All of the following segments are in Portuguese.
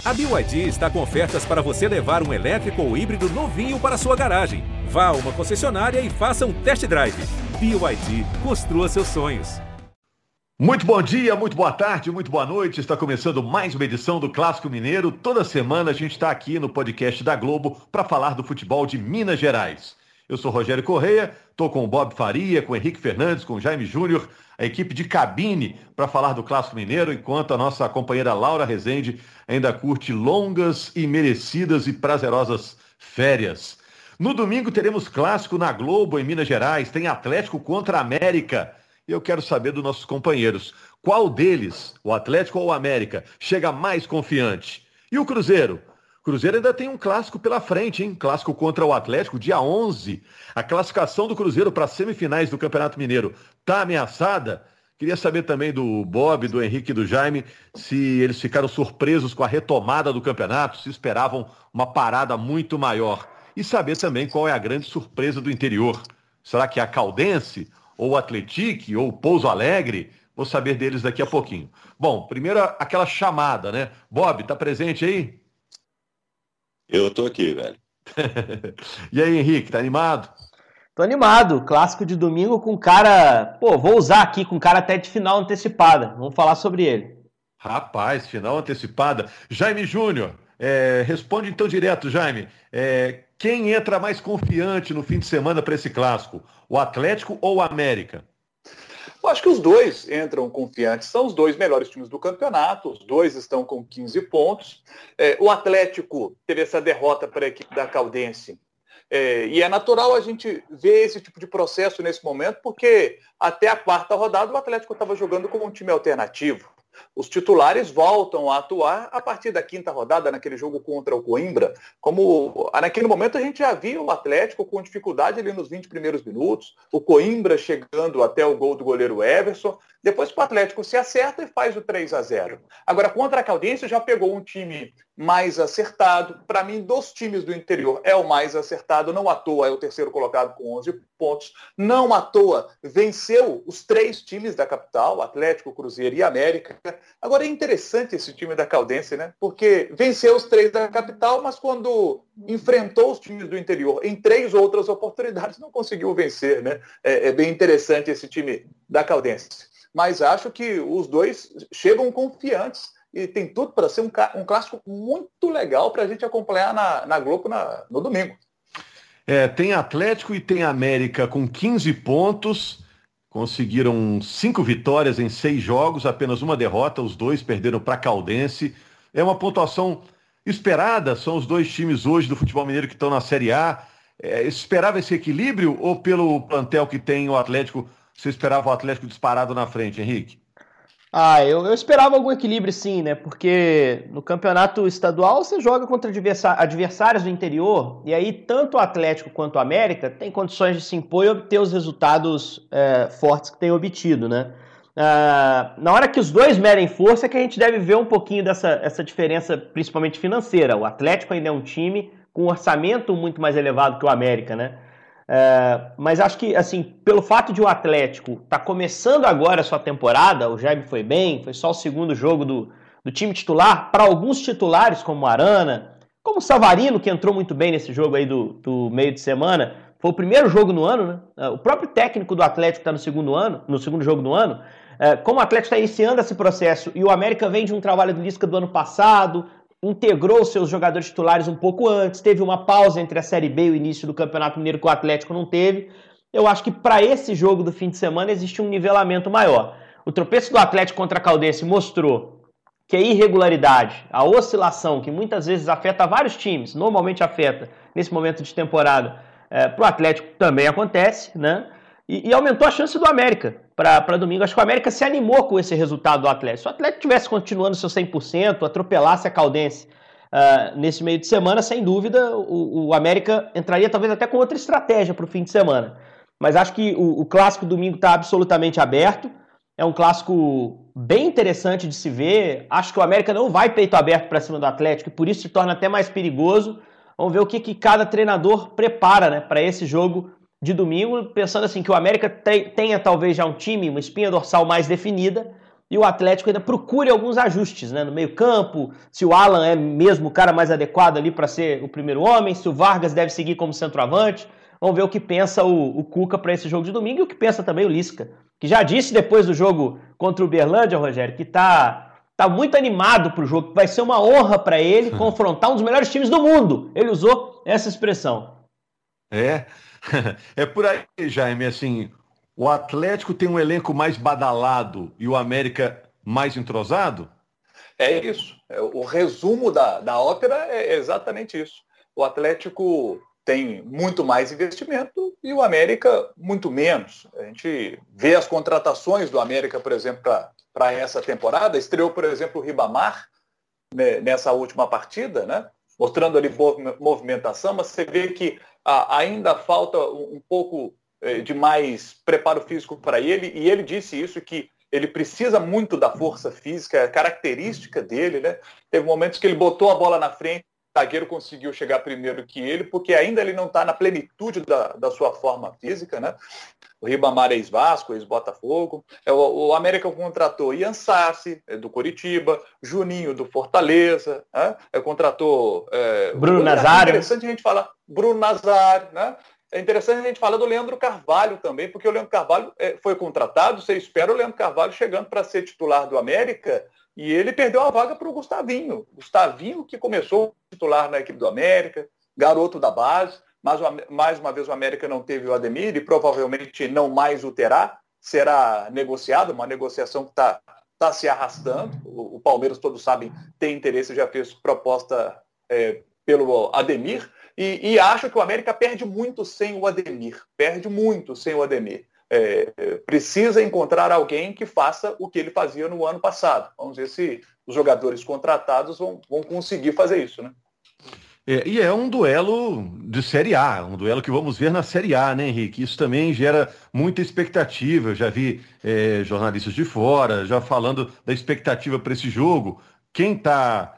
A BYD está com ofertas para você levar um elétrico ou híbrido novinho para sua garagem. Vá a uma concessionária e faça um test drive. BYD, construa seus sonhos. Muito bom dia, muito boa tarde, muito boa noite. Está começando mais uma edição do Clássico Mineiro. Toda semana a gente está aqui no podcast da Globo para falar do futebol de Minas Gerais. Eu sou Rogério Correia, estou com o Bob Faria, com o Henrique Fernandes, com o Jaime Júnior, a equipe de cabine para falar do Clássico Mineiro, enquanto a nossa companheira Laura Rezende ainda curte longas e merecidas e prazerosas férias. No domingo teremos clássico na Globo em Minas Gerais, tem Atlético contra América. E eu quero saber dos nossos companheiros, qual deles, o Atlético ou o América, chega mais confiante? E o Cruzeiro? O Cruzeiro ainda tem um clássico pela frente, hein? Clássico contra o Atlético, dia 11. A classificação do Cruzeiro para as semifinais do Campeonato Mineiro está ameaçada? Queria saber também do Bob, do Henrique e do Jaime, se eles ficaram surpresos com a retomada do campeonato, se esperavam uma parada muito maior. E saber também qual é a grande surpresa do interior. Será que é a Caldense, ou o Atlético, ou o Pouso Alegre? Vou saber deles daqui a pouquinho. Bom, primeiro aquela chamada, né? Bob, tá presente aí? Eu tô aqui, velho. E aí, Henrique, tá animado? Tô animado. Clássico de domingo com cara... Pô, vou usar aqui com cara até de final antecipada. Vamos falar sobre ele. Rapaz, final antecipada. Jaime Júnior, responde então direto, Jaime. Quem entra mais confiante no fim de semana para esse clássico? O Atlético ou o América? Eu acho que os dois entram confiantes. São os dois melhores times do campeonato. Os dois estão com 15 pontos. O Atlético teve essa derrota para a equipe da Caldense. E é natural a gente ver esse tipo de processo nesse momento, porque até a quarta rodada o Atlético estava jogando como um time alternativo. Os titulares voltam a atuar a partir da quinta rodada, naquele jogo contra o Coimbra. Como naquele momento a gente já via o Atlético com dificuldade ali nos 20 primeiros minutos, o Coimbra chegando até o gol do goleiro Everson. Depois o Atlético se acerta e faz o 3-0. Agora, contra a Caldense já pegou um time mais acertado. Para mim, dos times do interior, é o mais acertado. Não à toa é o terceiro colocado com 11 pontos. Não à toa venceu os três times da capital, Atlético, Cruzeiro e América. Agora, é interessante esse time da Caldense, né? Porque venceu os três da capital, mas quando enfrentou os times do interior em três outras oportunidades, não conseguiu vencer, né? É bem interessante esse time da Caldense. Mas acho que os dois chegam confiantes e tem tudo para ser um clássico muito legal para a gente acompanhar na Globo no domingo. Tem Atlético e tem América com 15 pontos, conseguiram 5 vitórias em 6 jogos, apenas uma derrota, os dois perderam para a Caldense. É uma pontuação esperada, são os dois times hoje do futebol mineiro que estão na Série A. Esperava esse equilíbrio ou pelo plantel que tem o Atlético, você esperava o Atlético disparado na frente, Henrique? Eu esperava algum equilíbrio sim, né? Porque no campeonato estadual você joga contra adversários do interior e aí tanto o Atlético quanto o América tem condições de se impor e obter os resultados fortes que tem obtido, né? Na hora que os dois medem força é que a gente deve ver um pouquinho essa diferença, principalmente financeira. O Atlético ainda é um time com um orçamento muito mais elevado que o América, né? Mas acho que, assim, pelo fato de o Atlético estar começando agora a sua temporada, o Jaime foi bem, foi só o segundo jogo do time titular, para alguns titulares, como o Arana, como o Savarino, que entrou muito bem nesse jogo aí do meio de semana, foi o primeiro jogo no ano, né? O próprio técnico do Atlético está no segundo jogo do ano. Como o Atlético está iniciando esse processo e o América vem de um trabalho do Lisca do ano passado, integrou seus jogadores titulares um pouco antes, teve uma pausa entre a Série B e o início do Campeonato Mineiro que o Atlético não teve. Eu acho que para esse jogo do fim de semana existe um nivelamento maior. O tropeço do Atlético contra a Caldense mostrou que a irregularidade, a oscilação, que muitas vezes afeta vários times, normalmente afeta nesse momento de temporada, para o Atlético também acontece, né? E aumentou a chance do América para domingo. Acho que o América se animou com esse resultado do Atlético. Se o Atlético tivesse continuando seu 100%, atropelasse a Caldense nesse meio de semana, sem dúvida, o América entraria talvez até com outra estratégia para o fim de semana. Mas acho que o clássico domingo está absolutamente aberto. É um clássico bem interessante de se ver. Acho que o América não vai peito aberto para cima do Atlético e por isso se torna até mais perigoso. Vamos ver o que cada treinador prepara, né, para esse jogo de domingo, pensando assim que o América tenha talvez já um time, uma espinha dorsal mais definida e o Atlético ainda procure alguns ajustes, né, no meio-campo, se o Alan é mesmo o cara mais adequado ali para ser o primeiro homem, se o Vargas deve seguir como centroavante. Vamos ver o que pensa o Cuca para esse jogo de domingo e o que pensa também o Lisca, que já disse depois do jogo contra o Uberlândia, Rogério, que tá muito animado pro jogo, que vai ser uma honra para ele confrontar um dos melhores times do mundo. Ele usou essa expressão. É por aí, Jaime, assim, o Atlético tem um elenco mais badalado e o América mais entrosado? É isso. O resumo da ópera é exatamente isso. O Atlético tem muito mais investimento e o América muito menos. A gente vê as contratações do América, por exemplo, para essa temporada. Estreou, por exemplo, o Ribamar, né, nessa última partida, né, mostrando ali boa movimentação, mas você vê que ainda falta um pouco de mais preparo físico para ele, e ele disse isso, que ele precisa muito da força física, é característica dele, né? Teve momentos que ele botou a bola na frente, o zagueiro conseguiu chegar primeiro que ele, porque ainda ele não está na plenitude da sua forma física, né? O Ribamar é ex-Vasco, ex-Botafogo. O América contratou Ian Sassi, do Coritiba, Juninho, do Fortaleza, né? Contratou... Bruno Nazário. É interessante a gente falar... Bruno Nazário, né? É interessante a gente falar do Leandro Carvalho também, porque o Leandro Carvalho foi contratado, você espera o Leandro Carvalho chegando para ser titular do América, e ele perdeu a vaga para o Gustavinho. Gustavinho que começou titular na equipe do América, garoto da base, mas mais uma vez o América não teve o Ademir e provavelmente não mais o terá, será negociado, uma negociação que está se arrastando. O Palmeiras, todos sabem, tem interesse, já fez proposta pelo Ademir, e acho que o América perde muito sem o Ademir, precisa encontrar alguém que faça o que ele fazia no ano passado. Vamos ver se os jogadores contratados vão conseguir fazer isso, né? E é um duelo de Série A, um duelo que vamos ver na Série A, né, Henrique? Isso também gera muita expectativa. Eu já vi jornalistas de fora já falando da expectativa para esse jogo. Quem está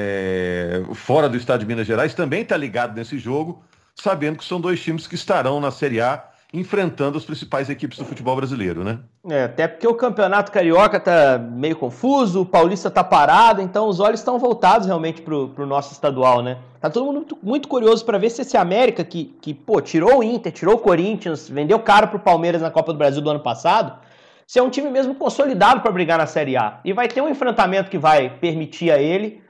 fora do estado de Minas Gerais também está ligado nesse jogo, sabendo que são dois times que estarão na Série A enfrentando as principais equipes do futebol brasileiro, né? Até porque o Campeonato Carioca tá meio confuso, o Paulista tá parado, então os olhos estão voltados realmente pro nosso estadual, né? Tá todo mundo muito curioso para ver se esse América que tirou o Inter, tirou o Corinthians, vendeu caro pro Palmeiras na Copa do Brasil do ano passado, se é um time mesmo consolidado para brigar na Série A. E vai ter um enfrentamento que vai permitir a ele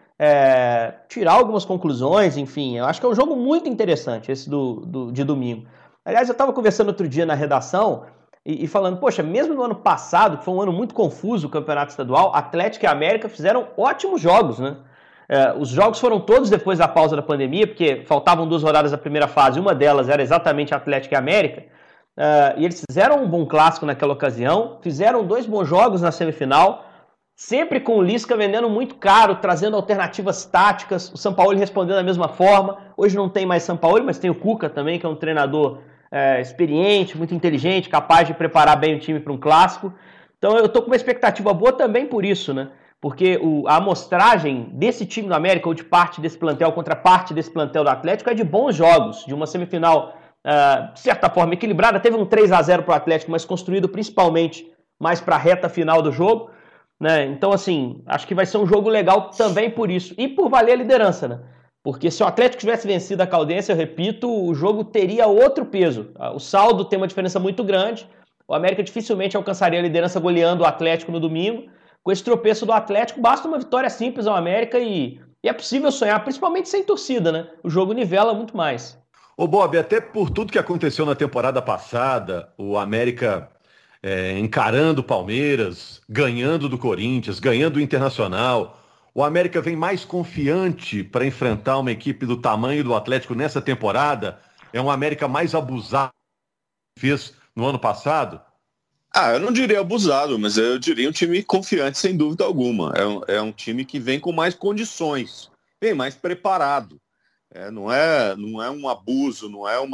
tirar algumas conclusões, enfim. Eu acho que é um jogo muito interessante esse de domingo. Aliás, eu estava conversando outro dia na redação e falando, poxa, mesmo no ano passado, que foi um ano muito confuso o Campeonato Estadual, Atlético e América fizeram ótimos jogos, né? Os jogos foram todos depois da pausa da pandemia, porque faltavam 2 rodadas da primeira fase, uma delas era exatamente Atlético e América, e eles fizeram um bom clássico naquela ocasião, fizeram 2 bons jogos na semifinal, sempre com o Lisca vendendo muito caro, trazendo alternativas táticas, o Sampaoli respondendo da mesma forma. Hoje não tem mais Sampaoli, mas tem o Cuca também, que é um treinador experiente, muito inteligente, capaz de preparar bem o time para um clássico. Então eu estou com uma expectativa boa também por isso, né? Porque a amostragem desse time do América, ou de parte desse plantel contra parte desse plantel do Atlético, é de bons jogos, de uma semifinal, de certa forma, equilibrada. Teve um 3-0 para o Atlético, mas construído principalmente mais para a reta final do jogo. Né? Então, assim, acho que vai ser um jogo legal também por isso. E por valer a liderança, né? Porque se o Atlético tivesse vencido a Caldense, eu repito, o jogo teria outro peso. O saldo tem uma diferença muito grande. O América dificilmente alcançaria a liderança goleando o Atlético no domingo. Com esse tropeço do Atlético, basta uma vitória simples ao América e é possível sonhar, principalmente sem torcida, né? O jogo nivela muito mais. Ô Bob, até por tudo que aconteceu na temporada passada, o América... encarando o Palmeiras, ganhando do Corinthians, ganhando o Internacional. O América vem mais confiante para enfrentar uma equipe do tamanho do Atlético nessa temporada? É um América mais abusado que fez no ano passado? Eu não diria abusado, mas eu diria um time confiante, sem dúvida alguma. É um time que vem com mais condições, vem mais preparado. Não é um abuso,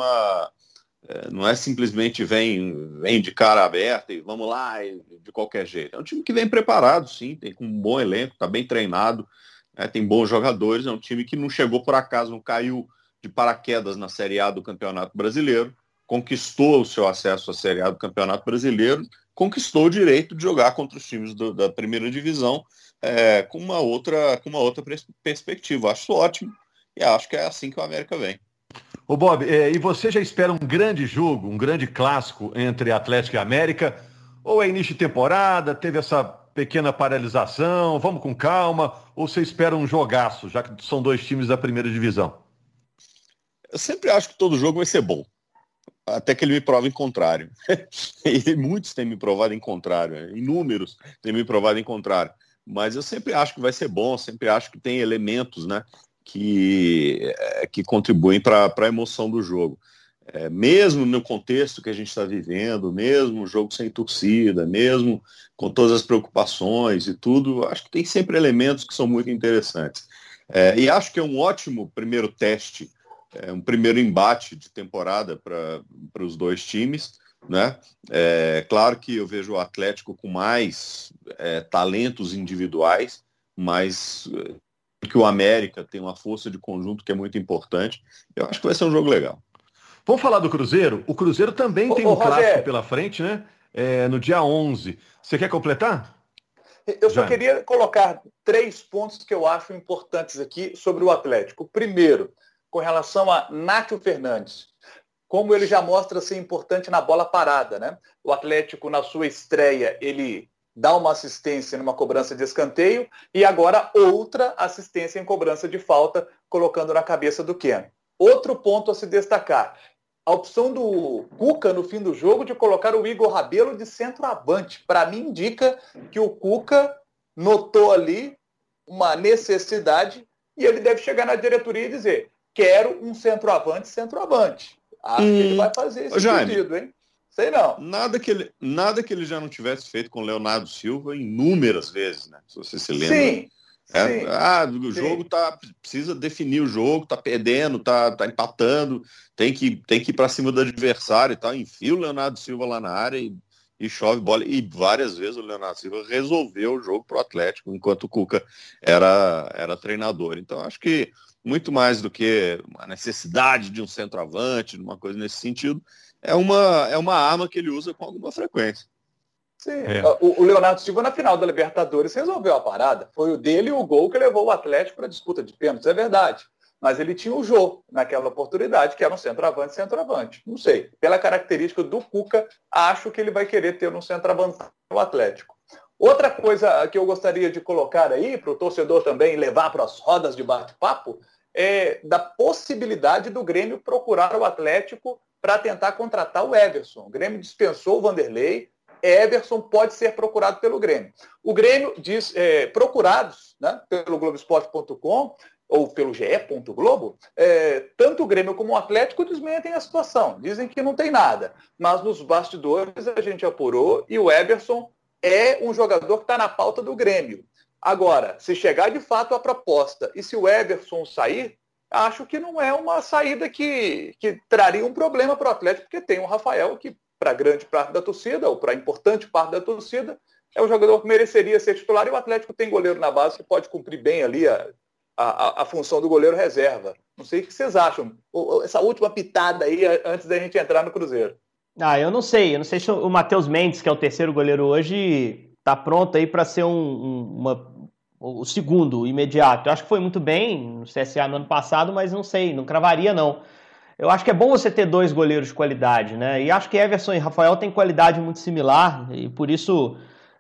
não é simplesmente vem de cara aberta e vamos lá de qualquer jeito. É um time que vem preparado, sim, tem um bom elenco, está bem treinado, tem bons jogadores. É um time que não chegou por acaso, não caiu de paraquedas na Série A do Campeonato Brasileiro, conquistou o seu acesso à Série A do Campeonato Brasileiro conquistou o direito de jogar contra os times da primeira divisão com uma outra perspectiva. Acho ótimo e acho que é assim que o América vem. Ô Bob, e você já espera um grande jogo, um grande clássico entre Atlético e América? Ou é início de temporada, teve essa pequena paralisação, vamos com calma? Ou você espera um jogaço, já que são dois times da primeira divisão? Eu sempre acho que todo jogo vai ser bom, até que ele me prove em contrário. E muitos têm me provado em contrário, inúmeros têm me provado em contrário. Mas eu sempre acho que vai ser bom, sempre acho que tem elementos, né, que contribuem para a emoção do jogo. Mesmo no contexto que a gente está vivendo, mesmo o jogo sem torcida, mesmo com todas as preocupações e tudo, acho que tem sempre elementos que são muito interessantes. E acho que é um ótimo primeiro teste, um primeiro embate de temporada para os dois times, né? Claro que eu vejo o Atlético com mais talentos individuais, mas que o América tem uma força de conjunto que é muito importante. Eu acho que vai ser um jogo legal. Vamos falar do Cruzeiro? O Cruzeiro também tem um clássico pela frente, né? No dia 11. Você quer completar? Eu só queria colocar 3 pontos que eu acho importantes aqui sobre o Atlético. Primeiro, com relação a Nátio Fernandes. Como ele já mostra ser importante na bola parada, né? O Atlético, na sua estreia, ele dá uma assistência numa cobrança de escanteio e agora outra assistência em cobrança de falta, colocando na cabeça do Keno. Outro ponto a se destacar, a opção do Cuca no fim do jogo de colocar o Igor Rabelo de centroavante. Para mim, indica que o Cuca notou ali uma necessidade e ele deve chegar na diretoria e dizer: quero um centroavante. Acho que ele vai fazer esse pedido, hein? Sei não. Nada que ele já não tivesse feito com o Leonardo Silva inúmeras vezes, né? Se você se lembra. Sim. O jogo precisa definir o jogo, tá perdendo, tá empatando, tem que ir para cima do adversário e tal. Enfia o Leonardo Silva lá na área e chove bola. E várias vezes o Leonardo Silva resolveu o jogo pro Atlético, enquanto o Cuca era treinador. Então acho que muito mais do que uma necessidade de um centroavante, uma coisa nesse sentido, é uma arma que ele usa com alguma frequência. Sim. O Leonardo Silva, na final da Libertadores, resolveu a parada. Foi o dele o gol que levou o Atlético para a disputa de pênaltis, é verdade. Mas ele tinha o Jô naquela oportunidade, que era um centroavante. Não sei. Pela característica do Cuca, acho que ele vai querer ter um centroavante no Atlético. Outra coisa que eu gostaria de colocar aí, para o torcedor também levar para as rodas de bate-papo, é da possibilidade do Grêmio procurar o Atlético para tentar contratar o Everson. O Grêmio dispensou o Vanderlei, Everson pode ser procurado pelo Grêmio. O Grêmio diz, procurados, né, pelo Globoesporte.com ou pelo ge.globo, tanto o Grêmio como o Atlético desmentem a situação. Dizem que não tem nada. Mas nos bastidores a gente apurou e o Everson é um jogador que está na pauta do Grêmio. Agora, se chegar de fato a proposta e se o Everson sair, acho que não é uma saída que traria um problema para o Atlético, porque tem o Rafael que, para grande parte da torcida, ou para importante parte da torcida, é um jogador que mereceria ser titular, e o Atlético tem goleiro na base que pode cumprir bem ali a função do goleiro reserva. Não sei o que vocês acham. Essa última pitada aí, antes da gente entrar no Cruzeiro. Eu não sei se o Matheus Mendes, que é o terceiro goleiro hoje, está pronto aí para ser o segundo, imediato. Eu acho que foi muito bem no CSA no ano passado, mas não sei, não cravaria não. Eu acho que é bom você ter 2 goleiros de qualidade, né? E acho que Everson e Rafael têm qualidade muito similar e por isso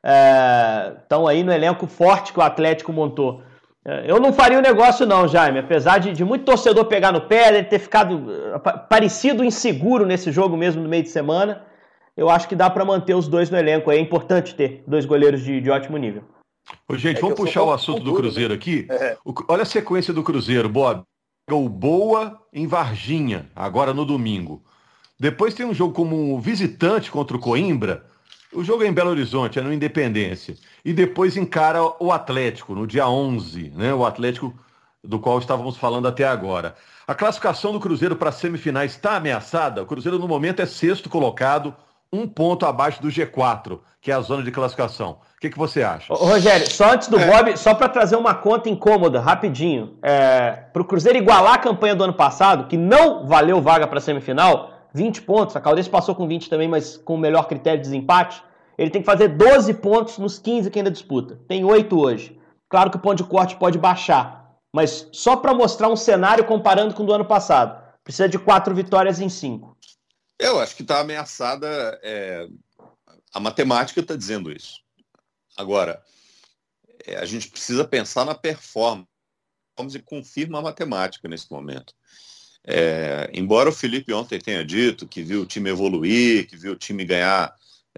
estão aí no elenco forte que o Atlético montou. Eu não faria o negócio não, Jaime, apesar de muito torcedor pegar no pé, ele ter ficado parecido inseguro nesse jogo mesmo no meio de semana. Eu acho que dá para manter os 2 no elenco. É importante ter 2 goleiros de ótimo nível. Ô, gente, vamos puxar o assunto do Cruzeiro aqui. Olha a sequência do Cruzeiro, Bob. O Boa em Varginha, agora no domingo. Depois tem um jogo como visitante contra o Coimbra. O jogo é em Belo Horizonte, é no Independência. E depois encara o Atlético, no dia 11, né? O Atlético do qual estávamos falando até agora. A classificação do Cruzeiro para as semifinais está ameaçada. O Cruzeiro, no momento, é 6º colocado, 1 ponto abaixo do G4, que é a zona de classificação. O que você acha? Rogério, só antes do Bob, só para trazer uma conta incômoda, rapidinho. Para o Cruzeiro igualar a campanha do ano passado, que não valeu vaga para a semifinal, 20 pontos, a Caldense passou com 20 também, mas com o melhor critério de desempate, ele tem que fazer 12 pontos nos 15 que ainda disputa. Tem 8 hoje. Claro que o ponto de corte pode baixar, mas só para mostrar um cenário comparando com o do ano passado. Precisa de 4 vitórias em 5. Eu acho que está ameaçada, a matemática está dizendo isso. Agora, a gente precisa pensar na performance e confirma a matemática nesse momento. Embora o Felipe ontem tenha dito que viu o time evoluir, que viu o time ganhar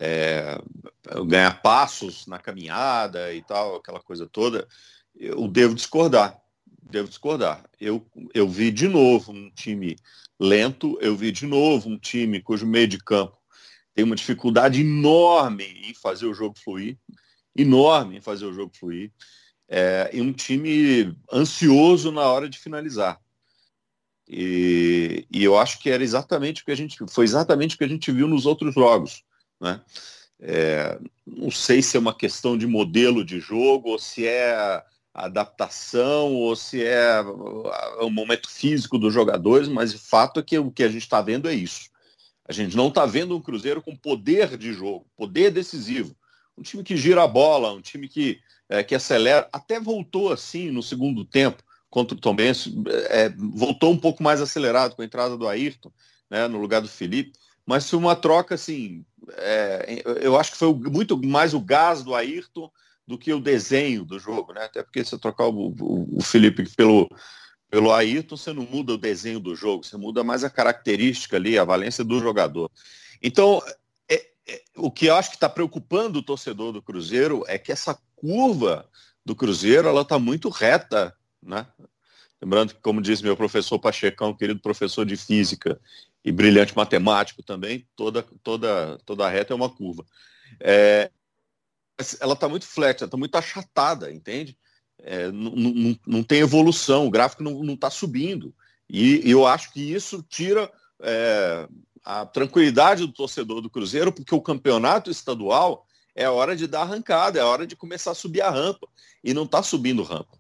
passos na caminhada e tal, aquela coisa toda, eu devo discordar. Eu vi de novo um time lento, eu vi de novo um time cujo meio de campo tem uma dificuldade enorme em fazer o jogo fluir, e um time ansioso na hora de finalizar. E eu acho que foi exatamente o que a gente viu nos outros jogos, né? Não sei se é uma questão de modelo de jogo, ou se é adaptação, ou se é o momento físico dos jogadores, mas o fato é que o que a gente está vendo é isso. A gente não está vendo um Cruzeiro com poder de jogo, poder decisivo. Um time que gira a bola, um time que acelera, até voltou assim no segundo tempo contra o Tombense, voltou um pouco mais acelerado com a entrada do Ayrton, né, no lugar do Felipe, mas foi uma troca assim, eu acho que foi muito mais o gás do Ayrton do que o desenho do jogo, né? Até porque se você trocar o Felipe pelo Ayrton, você não muda o desenho do jogo, você muda mais a característica ali, a valência do jogador. Então, o que eu acho que está preocupando o torcedor do Cruzeiro é que essa curva do Cruzeiro, ela está muito reta, né? Lembrando que, como disse meu professor Pachecão, querido professor de física e brilhante matemático também, toda reta é uma curva. Ela está muito flat, ela está muito achatada, entende? Não tem evolução, o gráfico não está subindo. E eu acho que isso tira a tranquilidade do torcedor do Cruzeiro, porque o campeonato estadual é a hora de dar arrancada, é a hora de começar a subir a rampa. E não está subindo rampa.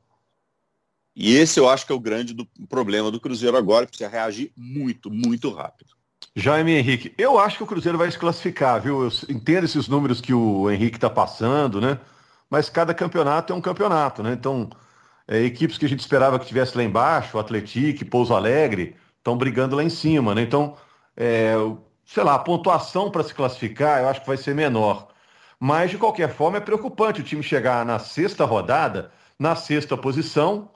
E esse eu acho que é o grande problema do Cruzeiro agora, precisa reagir muito, muito rápido. Jaime Henrique, eu acho que o Cruzeiro vai se classificar, viu? Eu entendo esses números que o Henrique está passando, né? Mas cada campeonato é um campeonato, né? Então, equipes que a gente esperava que estivesse lá embaixo, o Atlético, Pouso Alegre, estão brigando lá em cima, né? Então, sei lá, a pontuação para se classificar eu acho que vai ser menor. Mas, de qualquer forma, é preocupante o time chegar na 6ª rodada, na 6ª posição,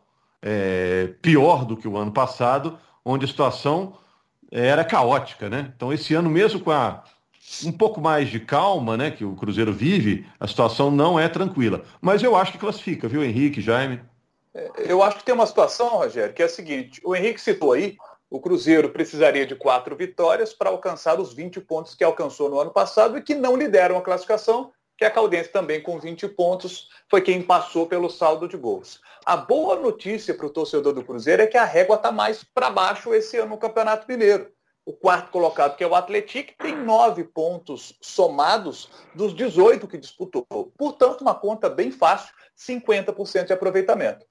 pior do que o ano passado, onde a situação era caótica, né? Então, esse ano, mesmo com um pouco mais de calma, né, que o Cruzeiro vive, a situação não é tranquila. Mas eu acho que classifica, viu, Henrique, Jaime? Eu acho que tem uma situação, Rogério, que é a seguinte: o Henrique citou aí, o Cruzeiro precisaria de 4 vitórias para alcançar os 20 pontos que alcançou no ano passado e que não lideram a classificação, que a Caldense também com 20 pontos foi quem passou pelo saldo de gols. A boa notícia para o torcedor do Cruzeiro é que a régua está mais para baixo esse ano no Campeonato Mineiro. O 4º colocado, que é o Atlético, tem 9 pontos somados dos 18 que disputou. Portanto, uma conta bem fácil, 50% de aproveitamento.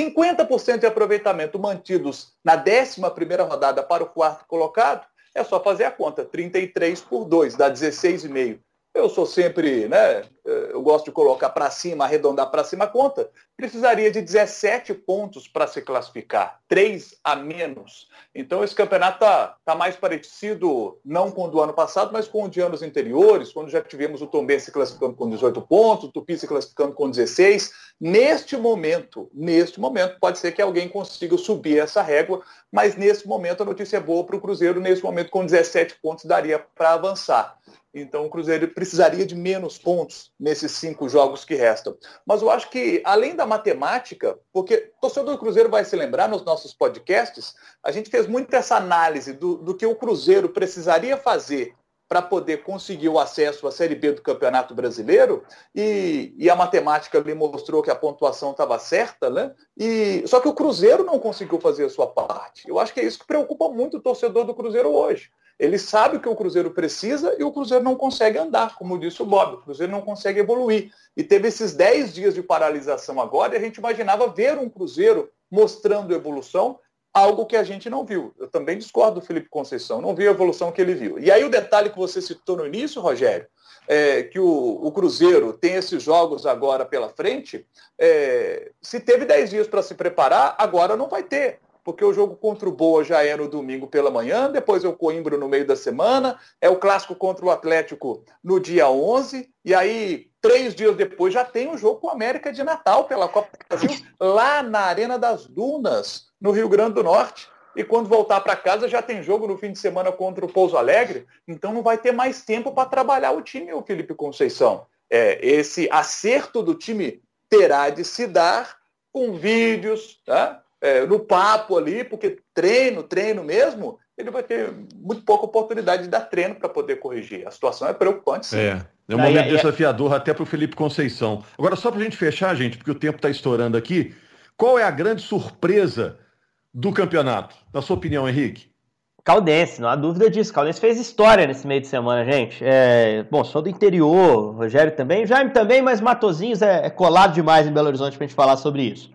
50% de aproveitamento mantidos na 11ª rodada para o 4º colocado, é só fazer a conta. 33 por 2, dá 16,5. Eu sou sempre, né, eu gosto de colocar para cima, arredondar para cima a conta. Precisaria de 17 pontos para se classificar, 3 a menos. Então esse campeonato tá mais parecido, não com o do ano passado, mas com o de anos anteriores, quando já tivemos o Tombense se classificando com 18 pontos, o Tupi se classificando com 16. Neste momento, pode ser que alguém consiga subir essa régua, mas nesse momento a notícia é boa para o Cruzeiro, nesse momento com 17 pontos daria para avançar. Então o Cruzeiro precisaria de menos pontos nesses 5 jogos que restam. Mas eu acho que, além da matemática, porque o torcedor do Cruzeiro vai se lembrar nos nossos podcasts, a gente fez muito essa análise do que o Cruzeiro precisaria fazer para poder conseguir o acesso à Série B do Campeonato Brasileiro, e a matemática ali mostrou que a pontuação estava certa, né? Só que o Cruzeiro não conseguiu fazer a sua parte. Eu acho que é isso que preocupa muito o torcedor do Cruzeiro hoje. Ele sabe o que o Cruzeiro precisa e o Cruzeiro não consegue andar, como disse o Bob. O Cruzeiro não consegue evoluir. E teve esses 10 dias de paralisação agora e a gente imaginava ver um Cruzeiro mostrando evolução algo que a gente não viu. Eu também discordo do Felipe Conceição, não vi a evolução que ele viu. E aí o detalhe que você citou no início, Rogério, que o Cruzeiro tem esses jogos agora pela frente, se teve 10 dias para se preparar, agora não vai ter, porque o jogo contra o Boa já é no domingo pela manhã, depois é o Coimbra no meio da semana, é o clássico contra o Atlético no dia 11, e aí 3 dias depois já tem o jogo com o América de Natal pela Copa do Brasil, lá na Arena das Dunas, no Rio Grande do Norte. E quando voltar para casa já tem jogo no fim de semana contra o Pouso Alegre, então não vai ter mais tempo para trabalhar o time, o Felipe Conceição. Esse acerto do time terá de se dar com vídeos, tá? No papo ali, porque treino mesmo, ele vai ter muito pouca oportunidade de dar treino para poder corrigir. A situação é preocupante, sim. É um momento desafiador até para o Felipe Conceição. Agora, só para a gente fechar, gente, porque o tempo está estourando aqui, qual é a grande surpresa do campeonato? Na sua opinião, Henrique? Caldense, não há dúvida disso. Caldense fez história nesse meio de semana, gente. Bom, sou do interior, Rogério também, Jaime também, mas Matosinhos é colado demais em Belo Horizonte pra gente falar sobre isso.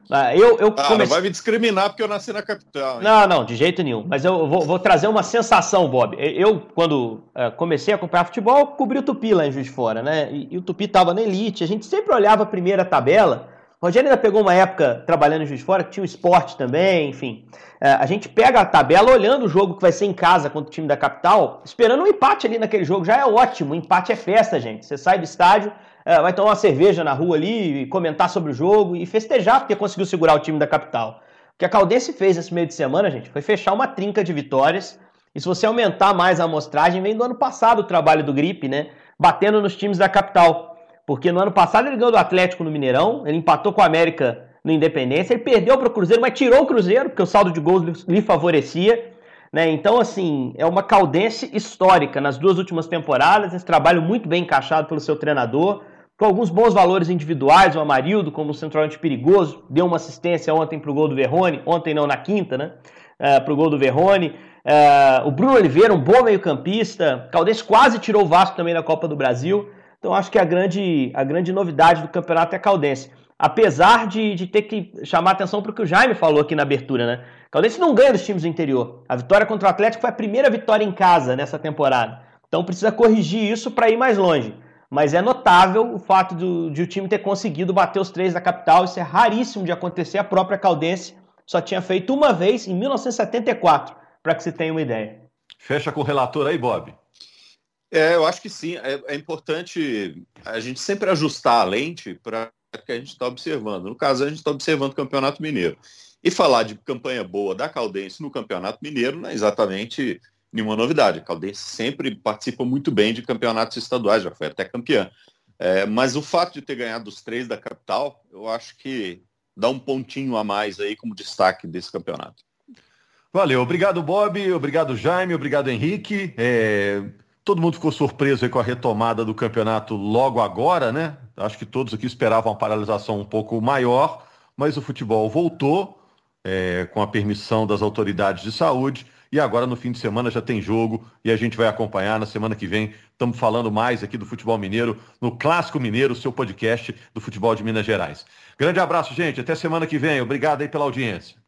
Não vai me discriminar porque eu nasci na capital. Hein? Não, de jeito nenhum. Mas eu vou trazer uma sensação, Bob. Eu, quando comecei a acompanhar futebol, cobri o Tupi lá em Juiz de Fora, né? E o Tupi tava na elite, a gente sempre olhava a primeira tabela. O Rogério ainda pegou uma época trabalhando em Juiz de Fora, que tinha o esporte também, enfim. A gente pega a tabela olhando o jogo que vai ser em casa contra o time da capital, esperando um empate ali naquele jogo, já é ótimo. O empate é festa, gente. Você sai do estádio, vai tomar uma cerveja na rua ali, e comentar sobre o jogo e festejar porque conseguiu segurar o time da capital. O que a Caldense fez nesse meio de semana, gente, foi fechar uma trinca de vitórias. E se você aumentar mais a amostragem, vem do ano passado o trabalho do Gripe, né? Batendo nos times da capital. Porque no ano passado ele ganhou do Atlético no Mineirão, ele empatou com o América no Independência, ele perdeu para o Cruzeiro, mas tirou o Cruzeiro, porque o saldo de gols lhe favorecia. Né? Então, assim, é uma Caldense histórica nas 2 últimas temporadas, esse trabalho muito bem encaixado pelo seu treinador, com alguns bons valores individuais, o Amarildo, como um centroavante perigoso, deu uma assistência ontem para o gol do Verrone, ontem não, na quinta, né? Para o gol do Verrone. O Bruno Oliveira, um bom meio-campista. Caldense quase tirou o Vasco também da Copa do Brasil. Então acho que a grande novidade do campeonato é a Caldense. Apesar de ter que chamar atenção para o que o Jaime falou aqui na abertura, né? Caldense não ganha dos times do interior. A vitória contra o Atlético foi a primeira vitória em casa nessa temporada. Então precisa corrigir isso para ir mais longe. Mas é notável o fato de o time ter conseguido bater os 3 da capital. Isso é raríssimo de acontecer. A própria Caldense só tinha feito uma vez em 1974, para que você tenha uma ideia. Fecha com o relator aí, Bob. Eu acho que sim. É importante a gente sempre ajustar a lente para o que a gente está observando. No caso, a gente está observando o Campeonato Mineiro. E falar de campanha boa da Caldense no Campeonato Mineiro não é exatamente nenhuma novidade. A Caldense sempre participa muito bem de campeonatos estaduais, já foi até campeã. Mas o fato de ter ganhado os 3 da capital, eu acho que dá um pontinho a mais aí como destaque desse campeonato. Valeu. Obrigado, Bob. Obrigado, Jaime. Obrigado, Henrique. Todo mundo ficou surpreso aí com a retomada do campeonato logo agora, né? Acho que todos aqui esperavam uma paralisação um pouco maior, mas o futebol voltou com a permissão das autoridades de saúde e agora no fim de semana já tem jogo e a gente vai acompanhar na semana que vem. Estamos falando mais aqui do futebol mineiro no Clássico Mineiro, seu podcast do futebol de Minas Gerais. Grande abraço, gente. Até semana que vem. Obrigado aí pela audiência.